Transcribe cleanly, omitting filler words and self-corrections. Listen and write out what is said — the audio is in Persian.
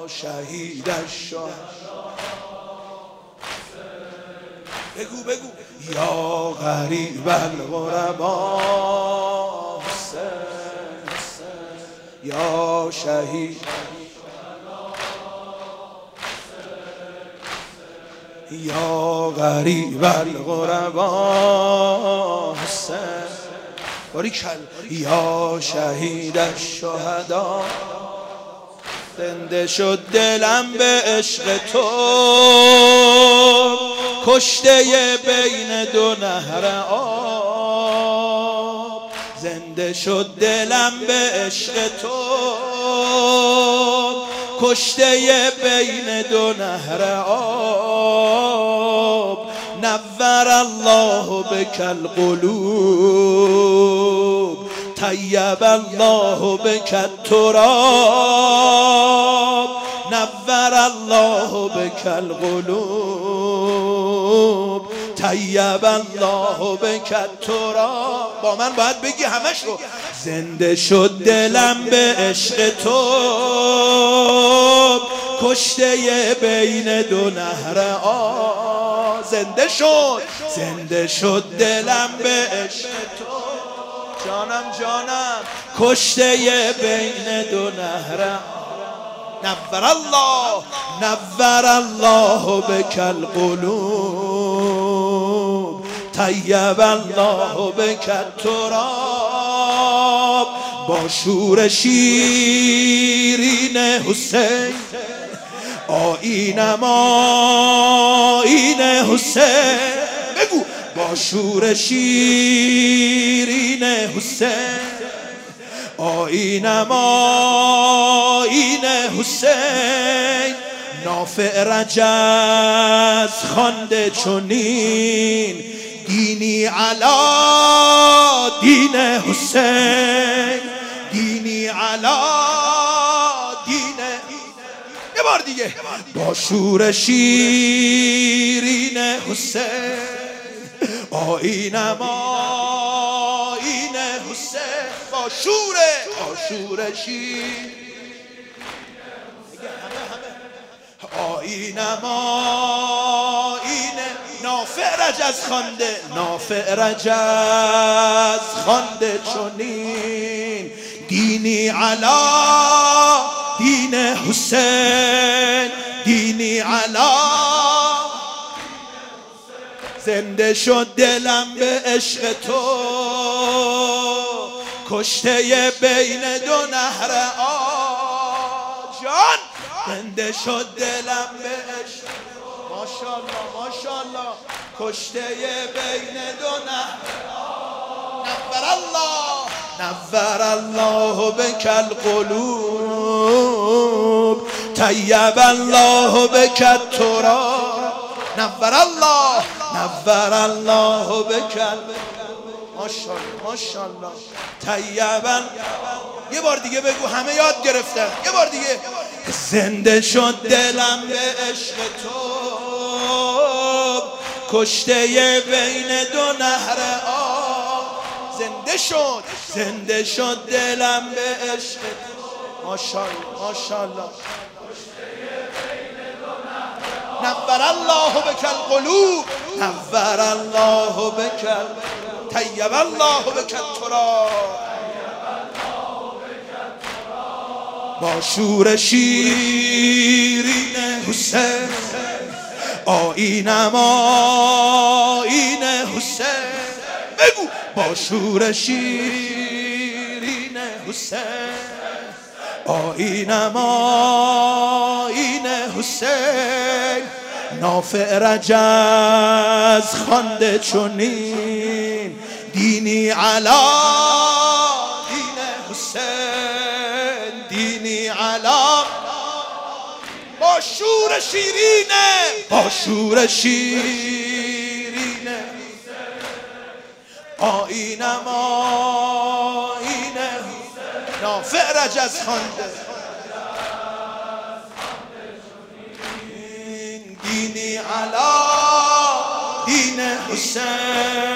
شهیدش بگو بگو یا غریب الغربا یا شهید یا غریب الغربا باریکل یا شهید الشهدا زنده شد دلم به عشق تو کشته بین دو نهر آب زنده شد دلم به عشق تو کشته بین دو نهر آب نور الله بک القلوب طیب الله بک التراب نور الله بک القلوب طیب الله بک التراب با من باید بگی همش رو زنده شد دلم به عشق تو کشته بین دو نهر آب زنده شد دلم به عشق تو جانم کشته بین دو نهر نور الله بک القلوب طیب الله بک التراب با شور شیرین حسین آیینم آیین حسین بگو با شور شیرین حسین آیینم آیین حسین نافع رجز خوانده چنین دینی علا دین حسین دینی علا دین یه بار دیگه با شور شیرین حسین آیینم آیین حسین با شور شیر آیینم آیین نافع رجز خوانده چنین دینی علا دین حسین دینی علا زنده شد دلم به عشق تو کشته بین دو نهر آب جان زنده شد دلم به عشق ماشاءالله کشته بین دو نهر نور الله بک القلوب طیب الله بک التراب نور الله بک ماشاءالله طیبا یه بار دیگه بگو همه یاد گرفتن یه بار دیگه زنده شد دلم به عشق تو کشته بین دو نهر آب زنده شد دلم به عشق تو ماشاءالله نور الله بک القلوب نور الله بک طیب الله بک التراب با شور شیرین حسین آیینم آیین حسین بگو با شور شیرین حسین آیینم آیین حسین نافع رجز خوانده چنین دینی علا دین حسین دینی علا با شور شیرینه آیینم آیینه نافع رجز خوانده دینی علا دین حسین